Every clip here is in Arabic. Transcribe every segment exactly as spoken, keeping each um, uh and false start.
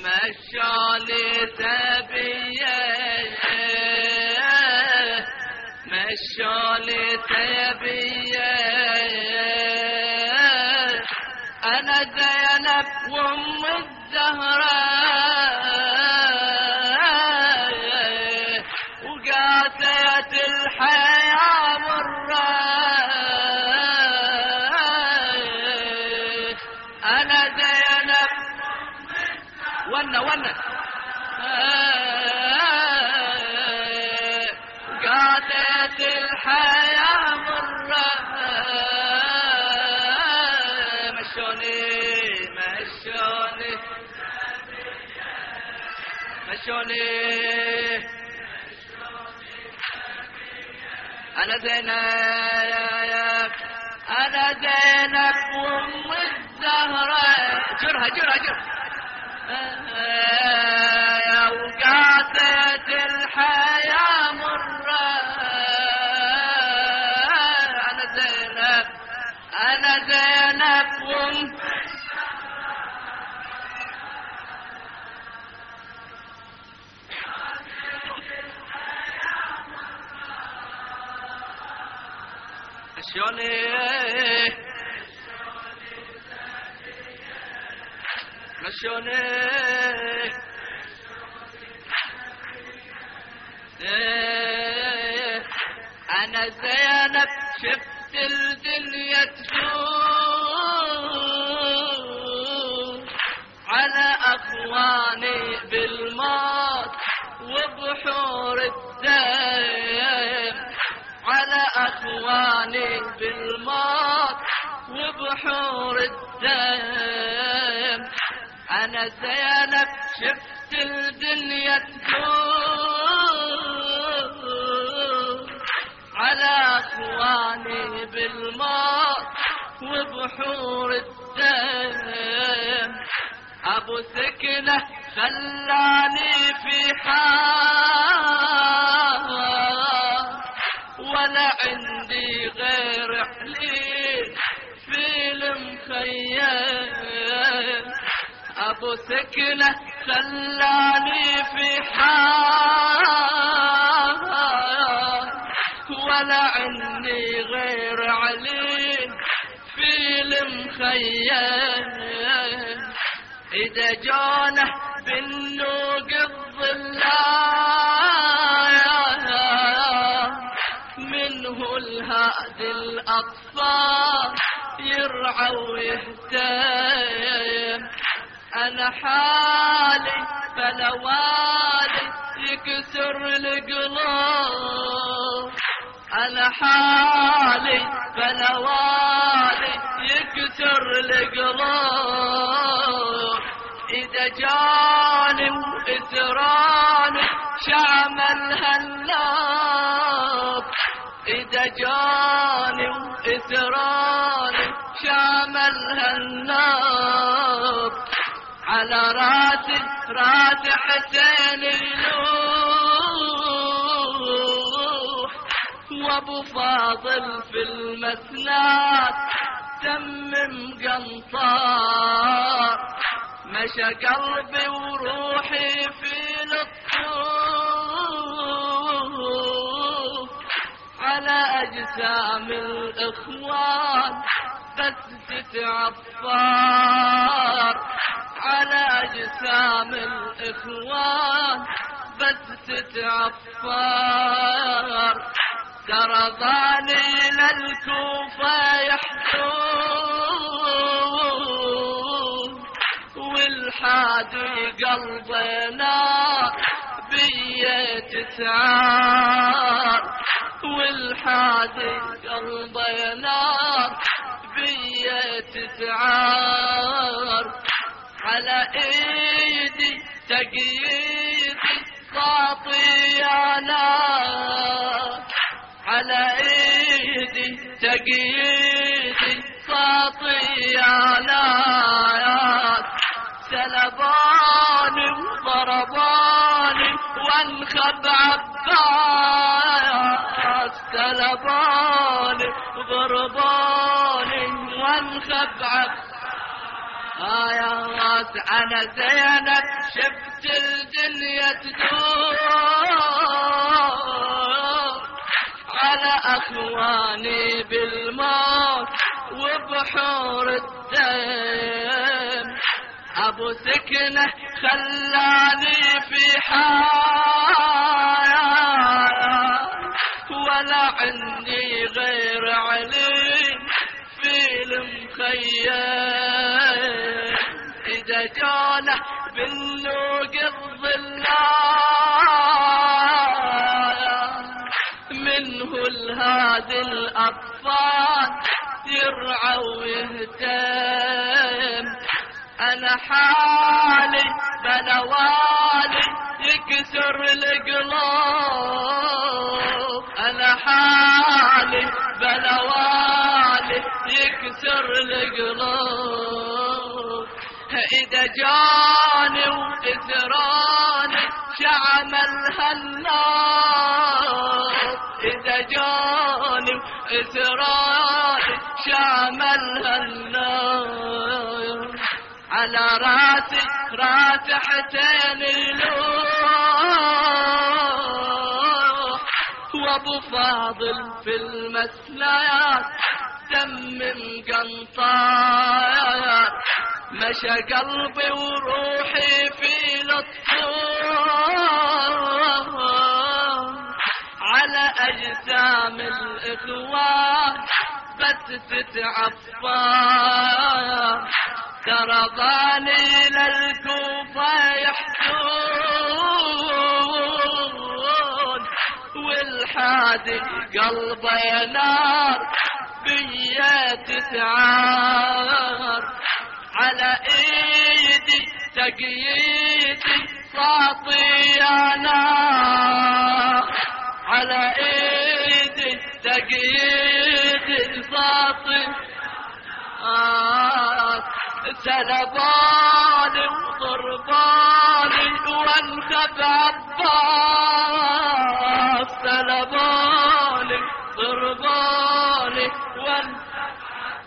مشوني ثبيه مشوني ثبيه انا زينب وام الزهراء وقاسيت الحياة مرة انا زينب ونا ونا قاسيت الحياة مرة مشوني مشوني مشوني انا زينب انا زينب وام الزهراء جرها جرها جرها وقاسيت الحياة مرة انا زينب انا زينب وام مشوني مشوني انا زينب شفت الدنيا تفوت على اخواني بالموت وبحور الدم على اخواني بالموت وبحور الدم انا زينب شفت الدنيا تفوت على اخواني بالموت وبحور الدم ابو سكنة خلاني في حال ولا عندي غير حليل في المخيم ابو سكنة خلاني في حال ولا عندي غير علي في المخيم اذا جونه بالنوق الظلال منه الهادي الاطفال يرعى ويهتم انا حالي بلا والي يكسر القلوب انا حالي بلا والي يكسر القلوب اذا جاني واسراني شعم الهلاب اذا جاني واسراني شعم الهلاب على راسي راس حسين يلوح وابو فاضل في المسناد تمم قنطار مشى قلبي وروحي في الطوف على اجسام الاخوان بس تتعفر على اجسام الاخوان بس تتعفر ترى ظالي للكوفة يحجون والحادي قلبنا بيه تسعار والحادي قلبنا بيه تسعار على ايدي تقييدي ساطيانا على ايدي تقييدي ساطيانا سلباني وضرباني وانخب عباس سلباني وضرباني وانخب عباس آه يا راس أنا زينب شفت الدنيا تدور على أخواني بالموت وبحور الدم. أبو سكنة خلاني في حال ولا عندي غير علي في المخيم. إذا جانا بالنوق الظلال منه الهادي الأطفال يرعى ويهتم. أنا حالي بلوالي يكسر القلوب. أنا حالي بلوالي يكسر القلوب. إذا جاني وإثراني شعمل هالنار. إذا جاني وإثراني شعمل هالنار. على راسي راس حسين يلوح وابو فاضل في المسنيات دم مقنطار. مشى قلبي وروحي في لطفه على اجسام الاخوان بس تتعفر. ترى ضاني للكوفة يحسون والحادي قلبه نار بيا تتعار. على ايدي تقييدي صاطي انا. على ايدي تقييدي صاطي آه. سلباني وضرباني وانخب عباس. سلباني ضرباني وانخب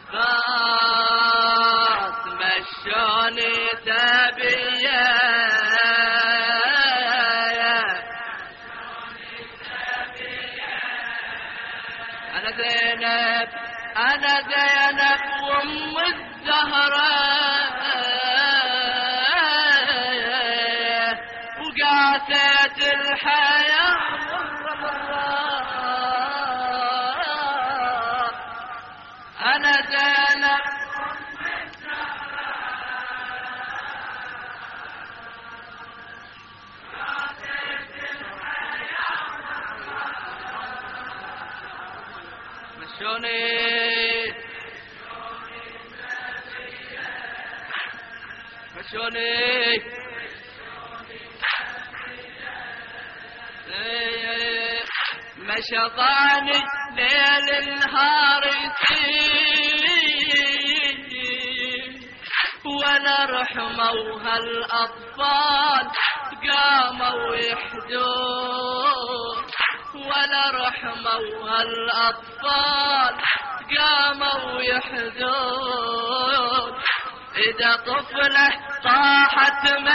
عباس. مشاني تبيا أنا زينب أنا زينب وام الزهرة وقاسيت الحياة أنا زينب مشوني مشوني مشطاني ليل نهار يسير ولا رحموا هالأطفال قاموا يحدون. ولا رحموا هالأطفال قاموا يحدون. إذا طفلة طاحت ما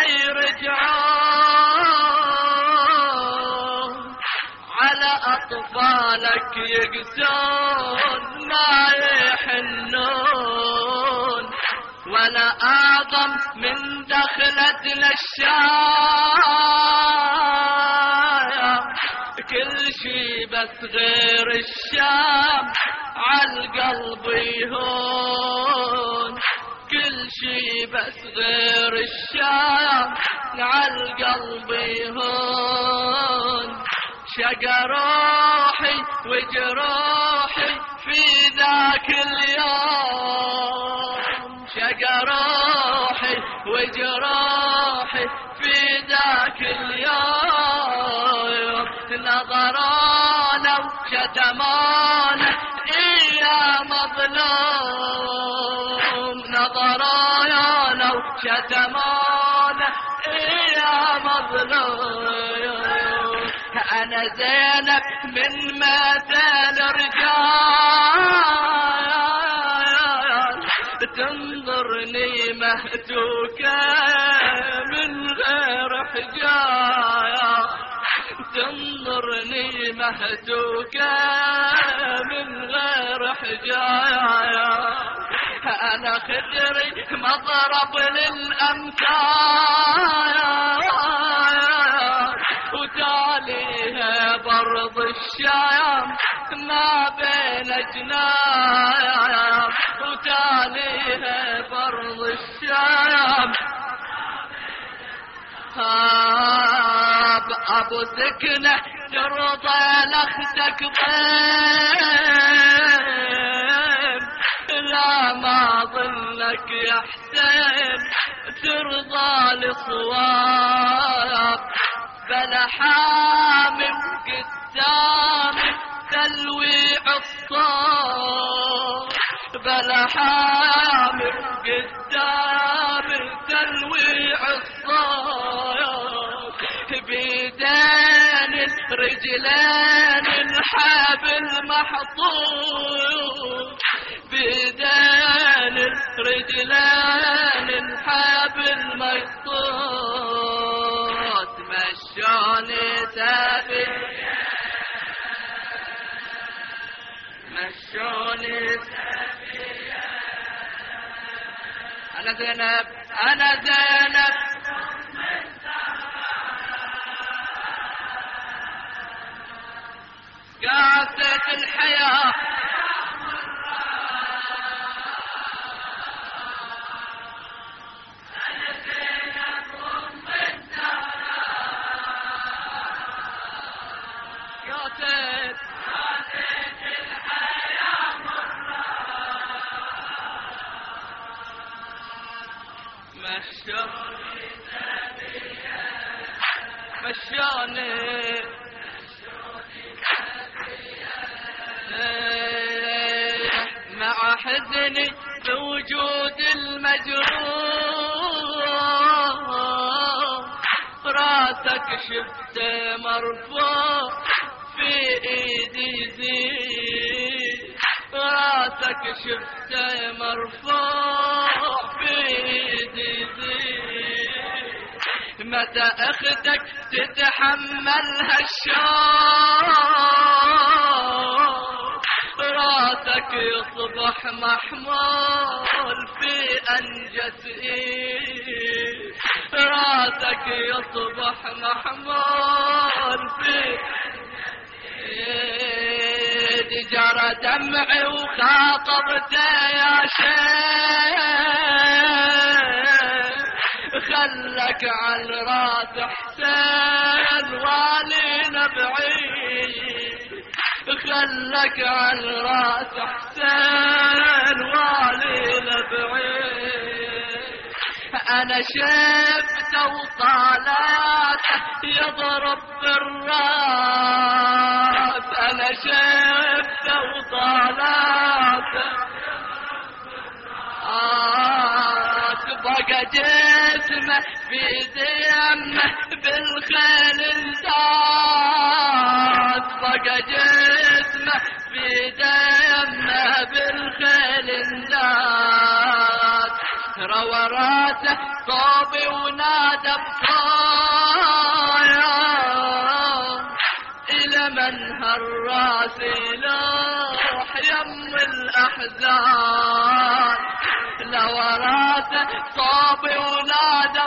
يرجعون على أطفالك يقسون ما يحنون. ولا أعظم من دخلتنا الشام كل شي بس غير الشام عالقلب يهون. كل شي بس غير الشام عالقلب يهون. شقى روحي وجروحي في ذاك اليوم. شقى روحي وجروحي في ذاك اليوم. نظرانا وشتمانا يا مظلوم. نظرانا وشتمانا يا مظلوم. أنا زينب من مثل رجال تنظرني مهما مهتوكة من غير حجاية، تنظرني مهتوكة من غير حجاية. أنا خدري مضرب للأمثال وتاليها برض الشام ما بين جنايا، وتاليها برض الشام أبو سكنة ترضى لختك ضيم، لا ما ظنك يا حسين ترضى لصواب، بلا حامم قدامي تلوي عصام، بلا حامم قدامي تلوي عصام، بيدين الرجلين الحبل محطوط، بيدين الرجلين الحبل محطوط، مشوني سافي مشوني سافي. أنا زينب أنا زينب قاسيت الحياة مشوني مع حزني بوجود المجروح، راسك شفته مرفوع في ايدي زين، راسك شفته مرفوع في ايدي زين، متى اختك تتحمل هالشوق، راسك يصبح محمول في انجس ايد، راسك يصبح محمول في ايد، جرى دمعي وخاطبته يا شيخ، خلك على راس حسين والينا بعيد، خلك على راس حسين والينا بعيد، انا شفته وطالاته يضرب بالراس، انا شفته وطالاته بقى جسمه في دمه بالخيل انزاد، بقى جسمه في دمه بالخيل انزاد، روى راسه صوبي ونادى بصايا، إلى من هالراس يلوح يم الأحزان، لو راسه صوبي ونادى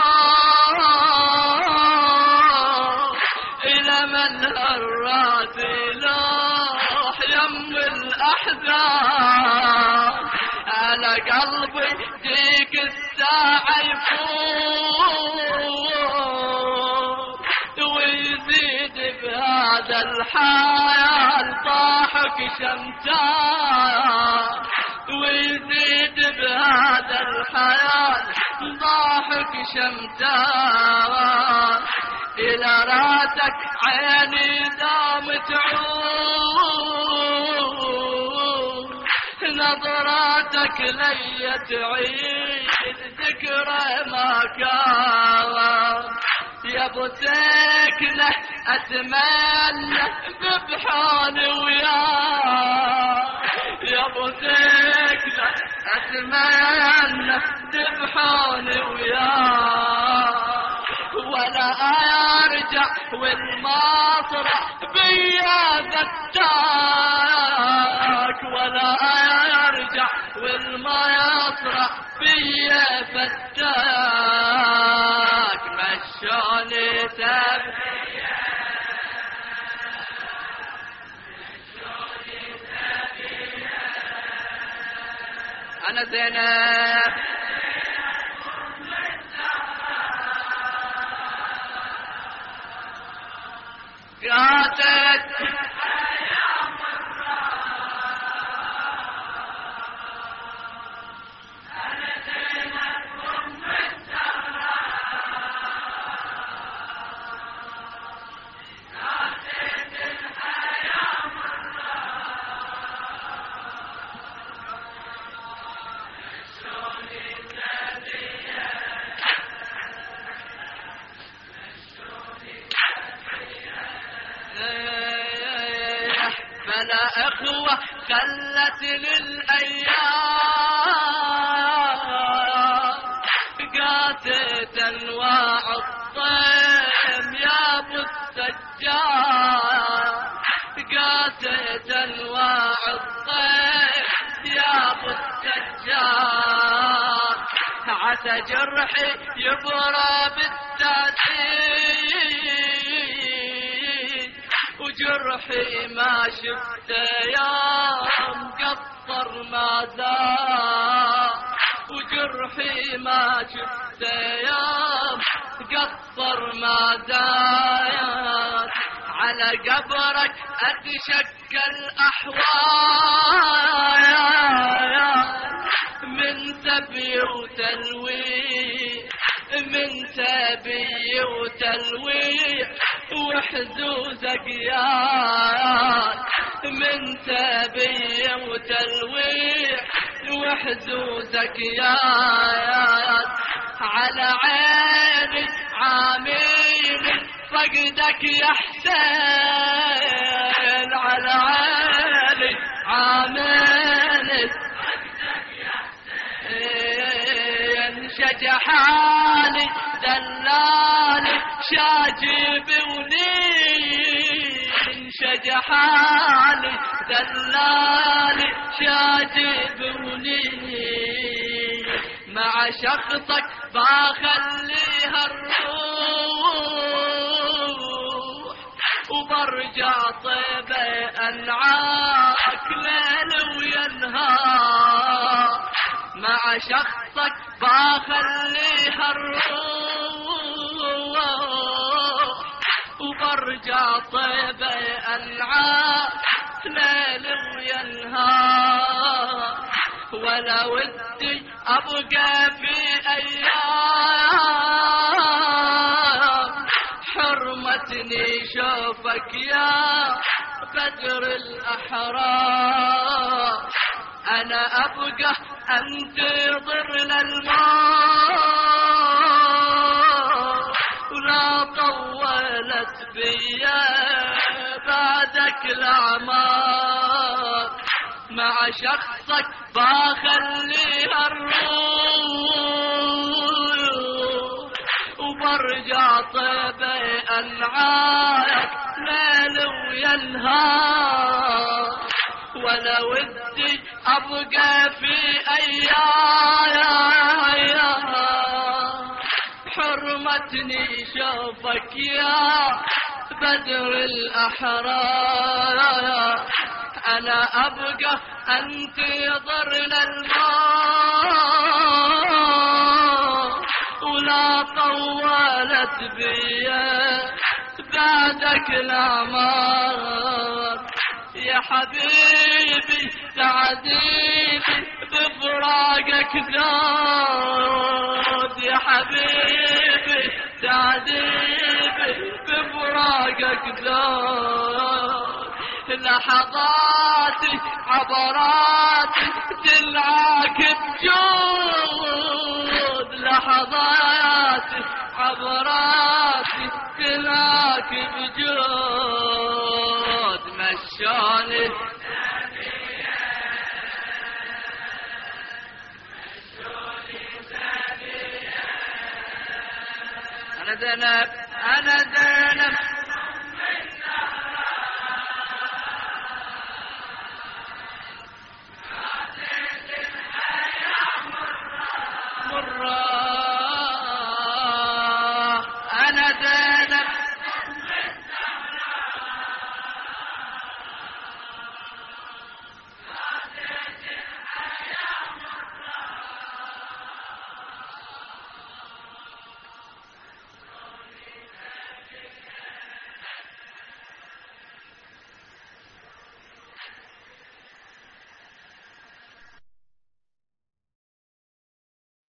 بصايا، إلى من هالراس يلوح يم الأحزان، على قلبي ديك الساعة يفوت ويزيد بهذا الحال ضاحك شمتان، ويزيد بهذا الحال ضاحك شمتان، إلى راسك عيني دام تعود، نظراتك لي تعيد ذكرى ما كان، يا ابو سكنة اتمنى ببحاني وياك، يا ابو سكنة اتمنى يذبحوني وياه ولا ارجع والمطرح بيا فتاك ولا ارجع والما يطرح بيا فتاك مشوني تبيا انا زينب قاتت فلا اخوة خلتني الايام قاتت انواع الطيم يا ابو السجاد قاتت انواع الطيم يا ابو السجاد عسى جرحي يبرى بالتأثير وجرحي ما شفته يوم قطر ما زال وجرحي ما شفته يوم قطر ما زال على قبرك اتشكل احوال من تبي وتلوي من تبي وتلوي وحزوزك يا من تبي وتلوي وحزوزك يا على عيني عامل فقدك يا حسين على عيني عامل شجحاني دلالي شاجب ونين شجحاني دلالي شاجب ونين مع شخصك بخليها الروح وبرجع طيبة انعاك ليل وينهار مع شخصك بخليها الروح وبرجع طيبة انعاك ليل وينهار ولا ودي ابقى في ايام حرمتني شوفك يا بدر الاحرار انا ابقى انتظر للموت ولا طولت بيا بعدك الاعمار مع شخصك بخليها الروح وبرجع طيبة انعاك ليل وينهار ولا ودي ابقى في ايام حرمتني شوفك يا بدر الاحرار انا ابقى انتظر للموت ولا طولت بيا بعدك الاعمار يا حبيبي تعذيبي بفراقك زاد يا حبيبي تعذيبي بفراقك زاد لحظاتي عبراتي تلعاك بجود لحظاتي عبراتي تلعاك بجود مشاني أنا زينب أنا زينب مرة